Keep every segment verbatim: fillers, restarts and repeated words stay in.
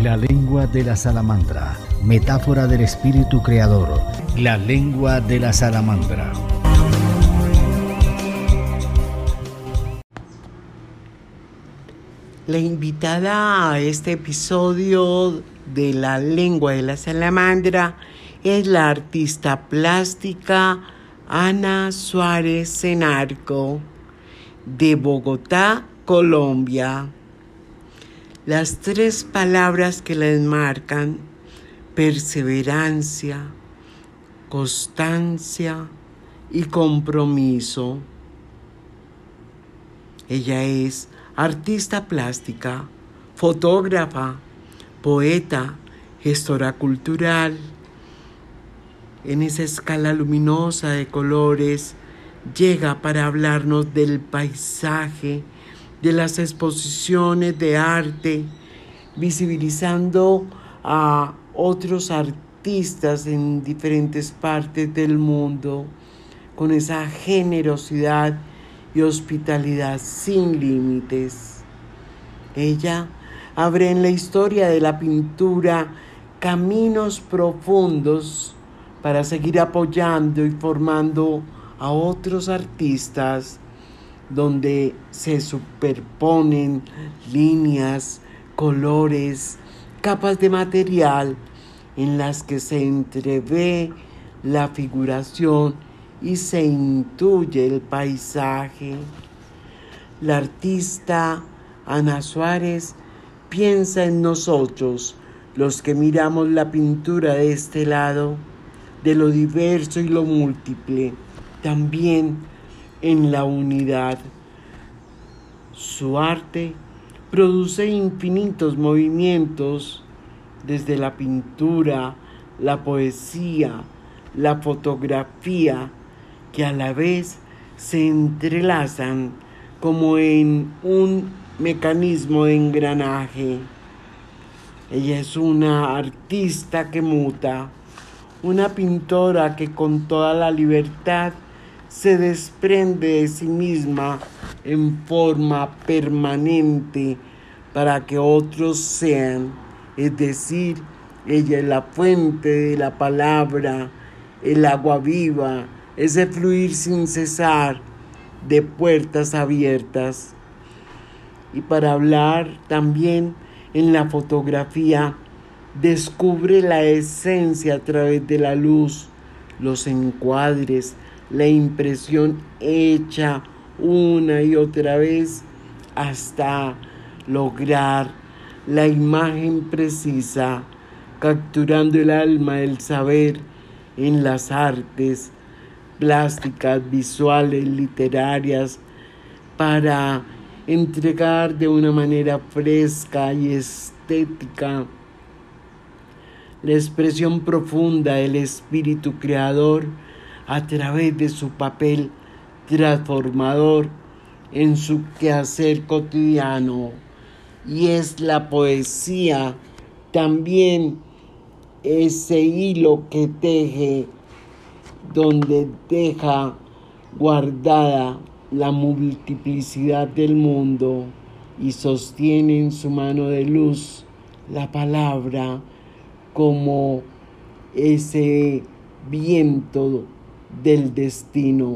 La lengua de la salamandra, metáfora del espíritu creador. La lengua de la salamandra. La invitada a este episodio de La lengua de la salamandra es la artista plástica Ana Suárez Senarco, de Bogotá, Colombia. Las tres palabras que la enmarcan: perseverancia, constancia y compromiso. Ella es artista plástica, fotógrafa, poeta, gestora cultural. En esa escala luminosa de colores, llega para hablarnos del paisaje, de las exposiciones de arte, visibilizando a otros artistas en diferentes partes del mundo, con esa generosidad y hospitalidad sin límites. Ella abre en la historia de la pintura caminos profundos para seguir apoyando y formando a otros artistas, donde se superponen líneas, colores, capas de material en las que se entrevé la figuración y se intuye el paisaje. La artista Ana Suárez piensa en nosotros, los que miramos la pintura de este lado, de lo diverso y lo múltiple, también en la unidad. Su arte produce infinitos movimientos, desde la pintura, la poesía, la fotografía, que a la vez se entrelazan como en un mecanismo de engranaje. Ella es una artista que muta, una pintora que con toda la libertad se desprende de sí misma en forma permanente para que otros sean. Es decir, ella es la fuente de la palabra, el agua viva, ese fluir sin cesar de puertas abiertas. Y para hablar también en la fotografía, descubre la esencia a través de la luz, los encuadres, la impresión hecha una y otra vez hasta lograr la imagen precisa, capturando el alma del saber en las artes plásticas, visuales, literarias, para entregar de una manera fresca y estética la expresión profunda del espíritu creador a través de su papel transformador en su quehacer cotidiano. Y es la poesía también ese hilo que teje, donde deja guardada la multiplicidad del mundo y sostiene en su mano de luz la palabra como ese viento del destino.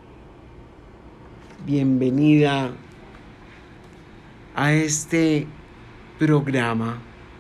Bienvenida a este programa.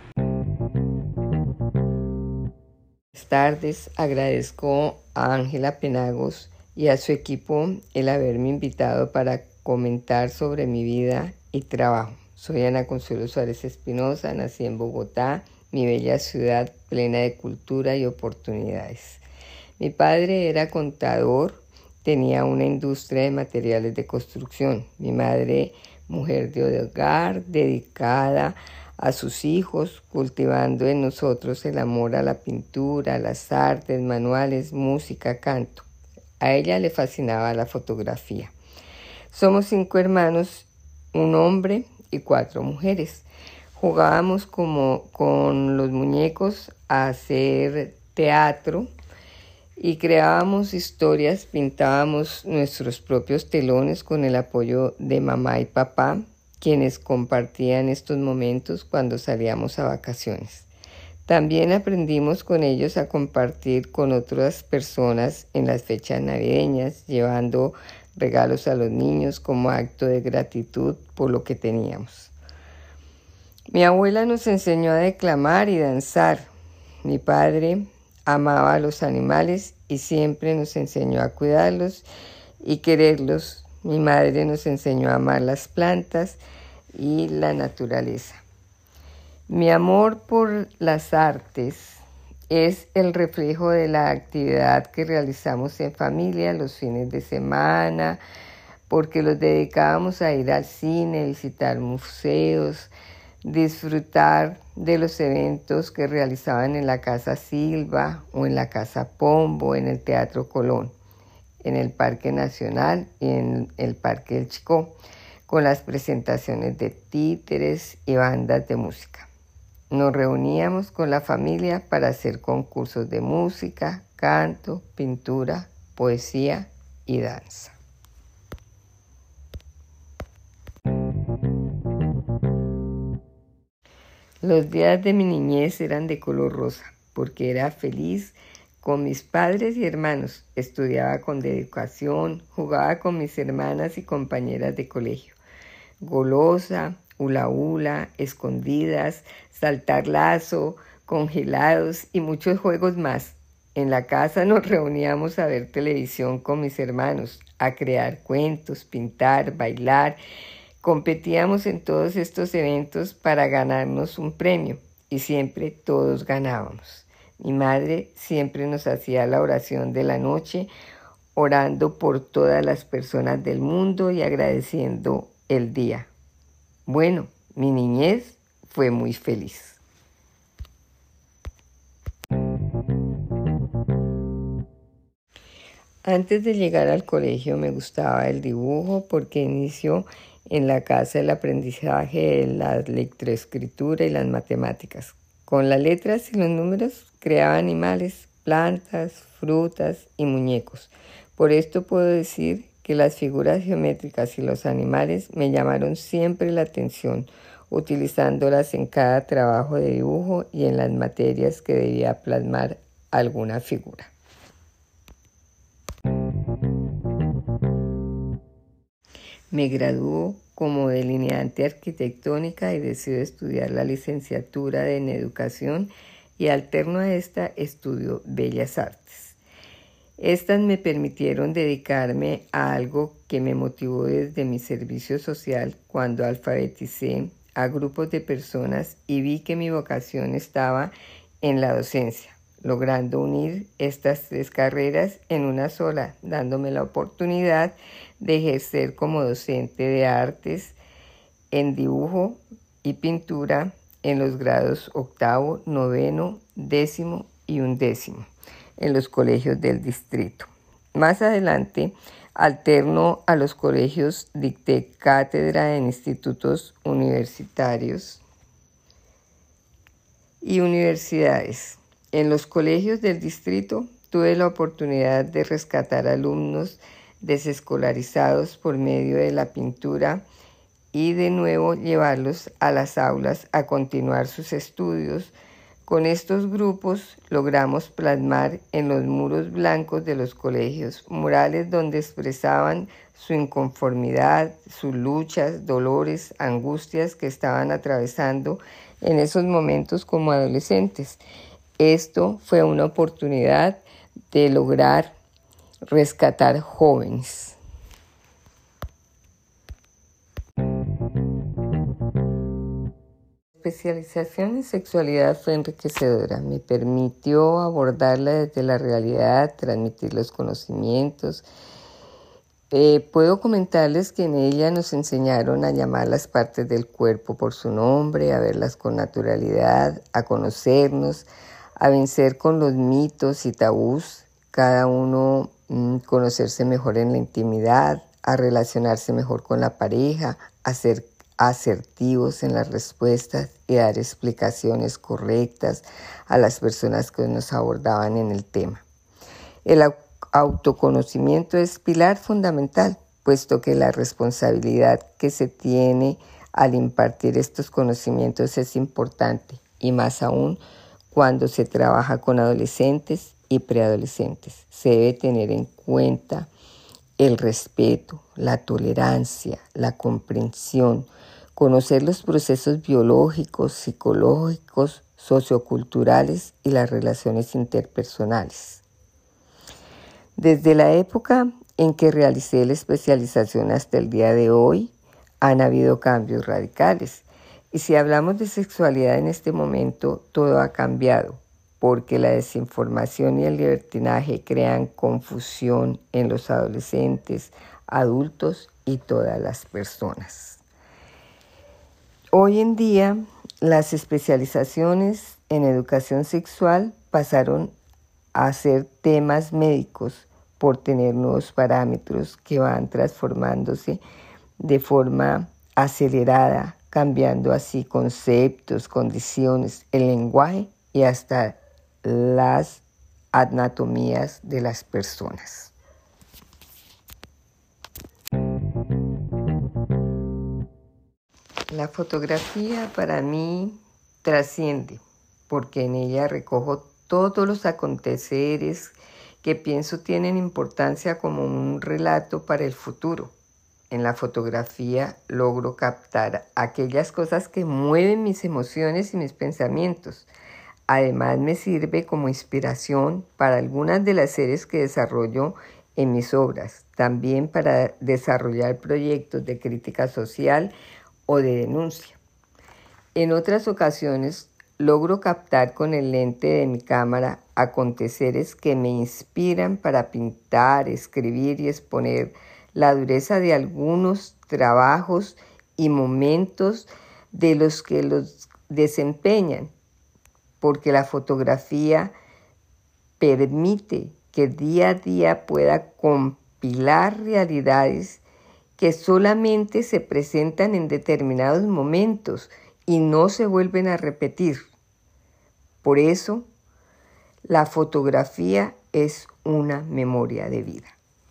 Buenas tardes, agradezco a Ángela Penagos y a su equipo el haberme invitado para comentar sobre mi vida y trabajo. Soy Ana Consuelo Suárez Espinosa, nací en Bogotá, mi bella ciudad plena de cultura y oportunidades. Mi padre era contador, tenía una industria de materiales de construcción. Mi madre, mujer de hogar, dedicada a sus hijos, cultivando en nosotros el amor a la pintura, a las artes, manuales, música, canto. A ella le fascinaba la fotografía. Somos cinco hermanos, un hombre y cuatro mujeres. Jugábamos como con los muñecos a hacer teatro y creábamos historias, pintábamos nuestros propios telones con el apoyo de mamá y papá. quienes compartían estos momentos cuando salíamos a vacaciones. También aprendimos con ellos a compartir con otras personas en las fechas navideñas, llevando regalos a los niños como acto de gratitud por lo que teníamos. Mi abuela nos enseñó a declamar y danzar. Mi padre amaba a los animales y siempre nos enseñó a cuidarlos y quererlos. Mi madre nos enseñó a amar las plantas y la naturaleza. Mi amor por las artes es el reflejo de la actividad que realizamos en familia los fines de semana, porque los dedicábamos a ir al cine, visitar museos, disfrutar de los eventos que realizaban en la Casa Silva o en la Casa Pombo, en el Teatro Colón, en el Parque Nacional y en el Parque del Chicó, con las presentaciones de títeres y bandas de música. Nos reuníamos con la familia para hacer concursos de música, canto, pintura, poesía y danza. Los días de mi niñez eran de color rosa, porque era feliz con mis padres y hermanos, estudiaba con dedicación, jugaba con mis hermanas y compañeras de colegio. Golosa, hula hula, escondidas, saltar lazo, congelados y muchos juegos más. En la casa nos reuníamos a ver televisión con mis hermanos, a crear cuentos, pintar, bailar. Competíamos en todos estos eventos para ganarnos un premio y siempre todos ganábamos. Mi madre siempre nos hacía la oración de la noche, orando por todas las personas del mundo y agradeciendo el día. Bueno, mi niñez fue muy feliz. Antes de llegar al colegio me gustaba el dibujo porque inició en la casa el aprendizaje de la lectoescritura y las matemáticas. Con las letras y los números creaba animales, plantas, frutas y muñecos. Por esto puedo decir que las figuras geométricas y los animales me llamaron siempre la atención, utilizándolas en cada trabajo de dibujo y en las materias que debía plasmar alguna figura. Me graduó como delineante arquitectónica y decido estudiar la licenciatura en educación y alterno a esta estudio Bellas Artes. Estas me permitieron dedicarme a algo que me motivó desde mi servicio social cuando alfabeticé a grupos de personas y vi que mi vocación estaba en la docencia, logrando unir estas tres carreras en una sola, dándome la oportunidad de ejercer como docente de artes en dibujo y pintura en los grados octavo, noveno, décimo y undécimo en los colegios del distrito. Más adelante, alterno a los colegios, dicté cátedra en institutos universitarios y universidades. En los colegios del distrito tuve la oportunidad de rescatar alumnos desescolarizados por medio de la pintura y de nuevo llevarlos a las aulas a continuar sus estudios. Con estos grupos logramos plasmar en los muros blancos de los colegios murales donde expresaban su inconformidad, sus luchas, dolores, angustias que estaban atravesando en esos momentos como adolescentes. Esto fue una oportunidad de lograr rescatar jóvenes. La especialización en sexualidad fue enriquecedora. Me permitió abordarla desde la realidad, transmitir los conocimientos. Eh, puedo comentarles que en ella nos enseñaron a llamar las partes del cuerpo por su nombre, a verlas con naturalidad, a conocernos, a vencer con los mitos y tabús, cada uno mmm, conocerse mejor en la intimidad, a relacionarse mejor con la pareja, a ser asertivos en las respuestas y dar explicaciones correctas a las personas que nos abordaban en el tema. El autoconocimiento es pilar fundamental, puesto que la responsabilidad que se tiene al impartir estos conocimientos es importante, y más aún cuando se trabaja con adolescentes y preadolescentes. Se debe tener en cuenta el respeto, la tolerancia, la comprensión, conocer los procesos biológicos, psicológicos, socioculturales y las relaciones interpersonales. Desde la época en que realicé la especialización hasta el día de hoy, han habido cambios radicales. Y si hablamos de sexualidad en este momento, todo ha cambiado, porque la desinformación y el libertinaje crean confusión en los adolescentes, adultos y todas las personas. Hoy en día, las especializaciones en educación sexual pasaron a ser temas médicos por tener nuevos parámetros que van transformándose de forma acelerada, cambiando así conceptos, condiciones, el lenguaje y hasta las anatomías de las personas. La fotografía para mí trasciende, porque en ella recojo todos los aconteceres que pienso tienen importancia como un relato para el futuro. En la fotografía logro captar aquellas cosas que mueven mis emociones y mis pensamientos. Además me sirve como inspiración para algunas de las series que desarrollo en mis obras, también para desarrollar proyectos de crítica social o de denuncia. En otras ocasiones logro captar con el lente de mi cámara aconteceres que me inspiran para pintar, escribir y exponer la dureza de algunos trabajos y momentos de los que los desempeñan, porque la fotografía permite que día a día pueda compilar realidades que solamente se presentan en determinados momentos y no se vuelven a repetir. Por eso, la fotografía es una memoria de vida.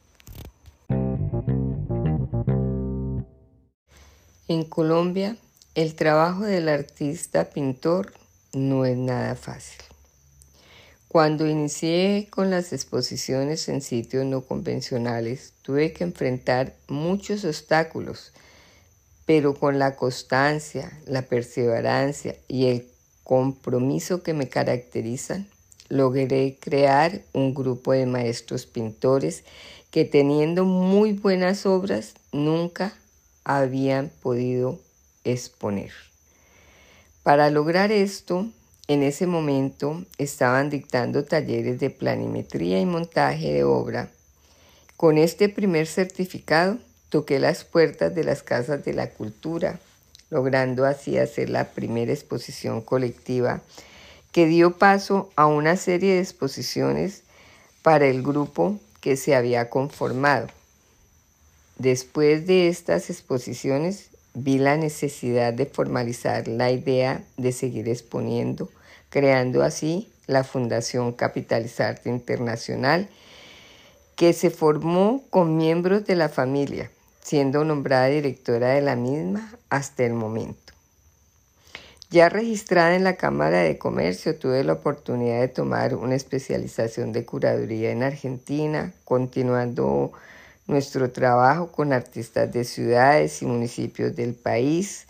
En Colombia, el trabajo del artista pintor no es nada fácil. Cuando inicié con las exposiciones en sitios no convencionales, tuve que enfrentar muchos obstáculos, pero con la constancia, la perseverancia y el compromiso que me caracterizan, logré crear un grupo de maestros pintores que, teniendo muy buenas obras, nunca habían podido exponer. Para lograr esto, en ese momento estaban dictando talleres de planimetría y montaje de obra. Con este primer certificado toqué las puertas de las casas de la cultura, logrando así hacer la primera exposición colectiva que dio paso a una serie de exposiciones para el grupo que se había conformado. Después de estas exposiciones, vi la necesidad de formalizar la idea de seguir exponiendo, creando así la Fundación Capitalizarte Internacional, que se formó con miembros de la familia, siendo nombrada directora de la misma hasta el momento. Ya registrada en la Cámara de Comercio, tuve la oportunidad de tomar una especialización de curaduría en Argentina, continuando nuestro trabajo con artistas de ciudades y municipios del país.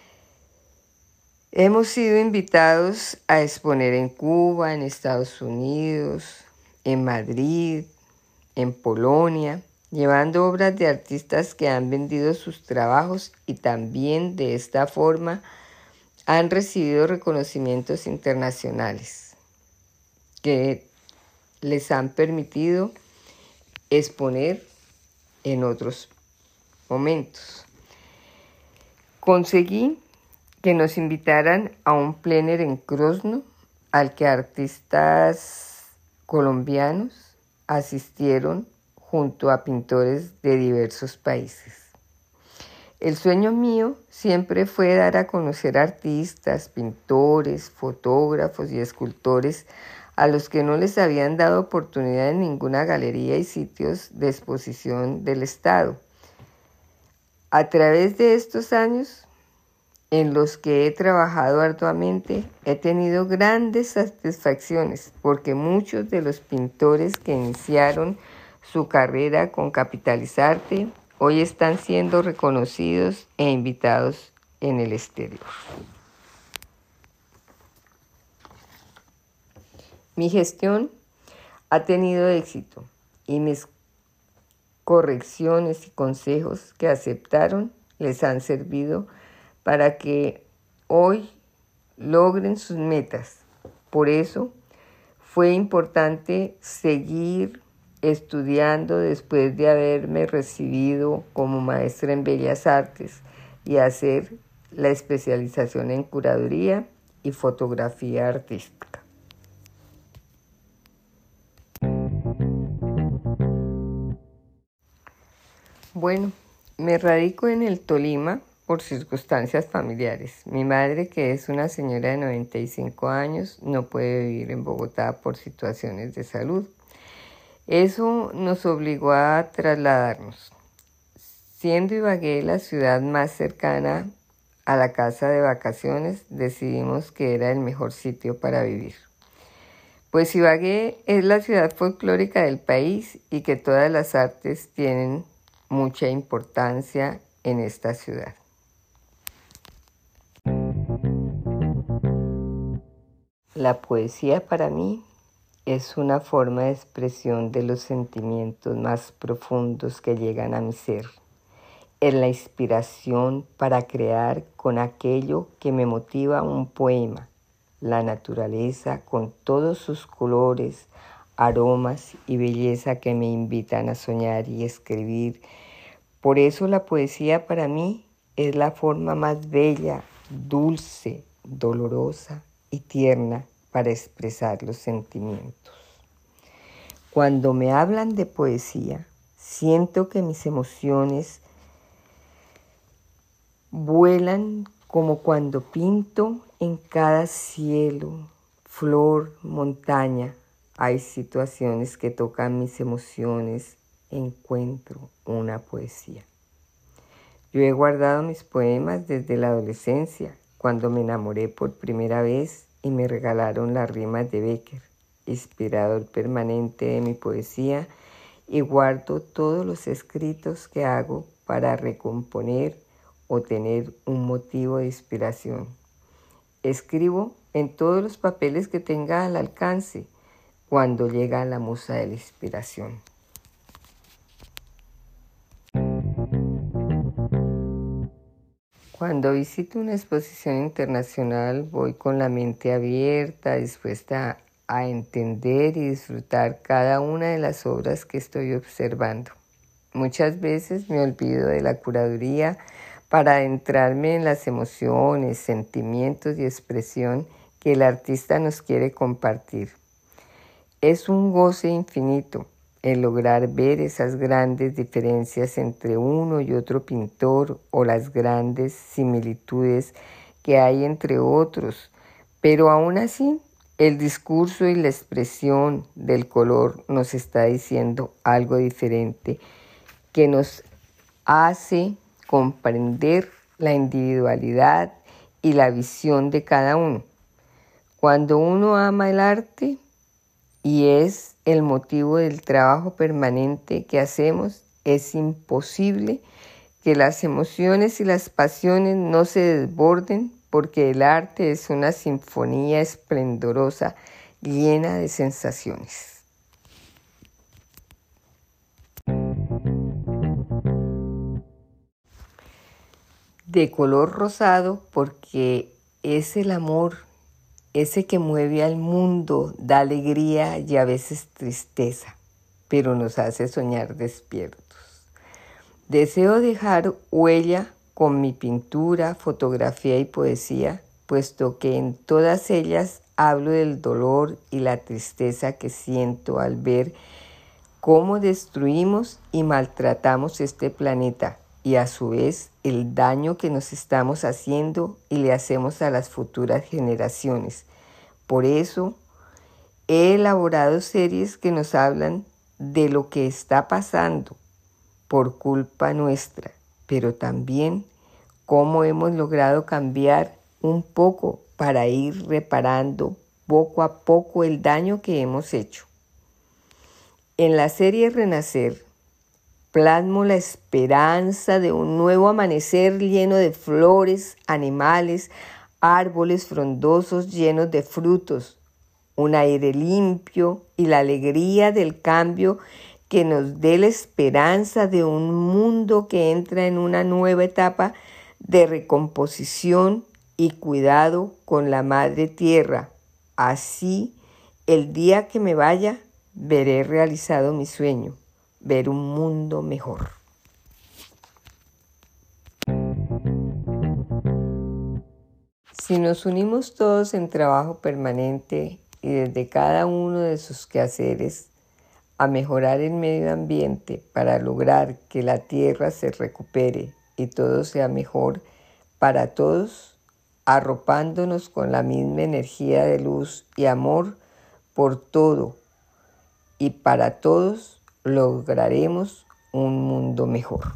Hemos sido invitados a exponer en Cuba, en Estados Unidos, en Madrid, en Polonia, llevando obras de artistas que han vendido sus trabajos y también de esta forma han recibido reconocimientos internacionales que les han permitido exponer en otros momentos. Conseguí que nos invitaran a un plener en Krosno, al que artistas colombianos asistieron junto a pintores de diversos países. El sueño mío siempre fue dar a conocer artistas, pintores, fotógrafos y escultores a los que no les habían dado oportunidad en ninguna galería y sitios de exposición del Estado. A través de estos años en los que he trabajado arduamente, he tenido grandes satisfacciones porque muchos de los pintores que iniciaron su carrera con Capitalizarte hoy están siendo reconocidos e invitados en el exterior. Mi gestión ha tenido éxito y mis correcciones y consejos que aceptaron les han servido para que hoy logren sus metas. Por eso fue importante seguir estudiando después de haberme recibido como maestra en Bellas Artes y hacer la especialización en curaduría y fotografía artística. Bueno, me radico en el Tolima por circunstancias familiares. Mi madre, que es una señora de noventa y cinco años, no puede vivir en Bogotá por situaciones de salud. Eso nos obligó a trasladarnos. Siendo Ibagué la ciudad más cercana a la casa de vacaciones, decidimos que era el mejor sitio para vivir. Pues Ibagué es la ciudad folclórica del país y que todas las artes tienen mucha importancia en esta ciudad. La poesía para mí es una forma de expresión de los sentimientos más profundos que llegan a mi ser. Es la inspiración para crear con aquello que me motiva un poema, la naturaleza con todos sus colores, aromas y belleza que me invitan a soñar y escribir. Por eso la poesía para mí es la forma más bella, dulce, dolorosa y tierna para expresar los sentimientos. Cuando me hablan de poesía, siento que mis emociones vuelan como cuando pinto en cada cielo, flor, montaña. Hay situaciones que tocan mis emociones, encuentro una poesía. Yo he guardado mis poemas desde la adolescencia, cuando me enamoré por primera vez y me regalaron las rimas de Bécquer, inspirador permanente de mi poesía, y guardo todos los escritos que hago para recomponer o tener un motivo de inspiración. Escribo en todos los papeles que tenga al alcance cuando llega la musa de la inspiración. Cuando visito una exposición internacional voy con la mente abierta, dispuesta a entender y disfrutar cada una de las obras que estoy observando. Muchas veces me olvido de la curaduría para adentrarme en las emociones, sentimientos y expresión que el artista nos quiere compartir. Es un goce infinito el lograr ver esas grandes diferencias entre uno y otro pintor o las grandes similitudes que hay entre otros, pero aún así el discurso y la expresión del color nos está diciendo algo diferente que nos hace comprender la individualidad y la visión de cada uno. Cuando uno ama el arte y es el motivo del trabajo permanente que hacemos, es imposible que las emociones y las pasiones no se desborden, porque el arte es una sinfonía esplendorosa llena de sensaciones. De color rosado porque es el amor, ese que mueve al mundo, da alegría y a veces tristeza, pero nos hace soñar despiertos. Deseo dejar huella con mi pintura, fotografía y poesía, puesto que en todas ellas hablo del dolor y la tristeza que siento al ver cómo destruimos y maltratamos este planeta y a su vez el daño que nos estamos haciendo y le hacemos a las futuras generaciones. Por eso he elaborado series que nos hablan de lo que está pasando por culpa nuestra, pero también cómo hemos logrado cambiar un poco para ir reparando poco a poco el daño que hemos hecho. En la serie Renacer, plasmo la esperanza de un nuevo amanecer lleno de flores, animales, árboles frondosos llenos de frutos, un aire limpio y la alegría del cambio que nos dé la esperanza de un mundo que entra en una nueva etapa de recomposición y cuidado con la Madre Tierra. Así, el día que me vaya, veré realizado mi sueño, ver un mundo mejor. Si nos unimos todos en trabajo permanente y desde cada uno de sus quehaceres a mejorar el medio ambiente para lograr que la tierra se recupere y todo sea mejor para todos, arropándonos con la misma energía de luz y amor por todo y para todos, lograremos un mundo mejor.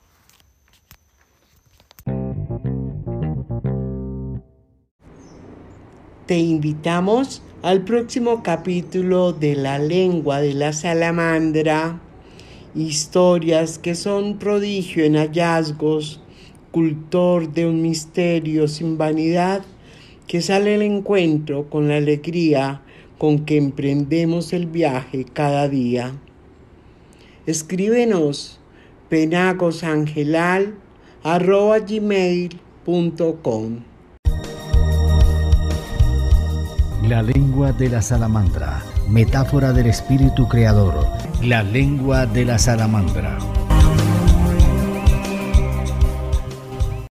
Te invitamos al próximo capítulo de La lengua de la salamandra, historias que son prodigio en hallazgos, cultor de un misterio sin vanidad, que sale al encuentro con la alegría con que emprendemos el viaje cada día. Escríbenos penagosangelal arroba gmail punto com. La lengua de la salamandra, metáfora del espíritu creador. La lengua de la salamandra.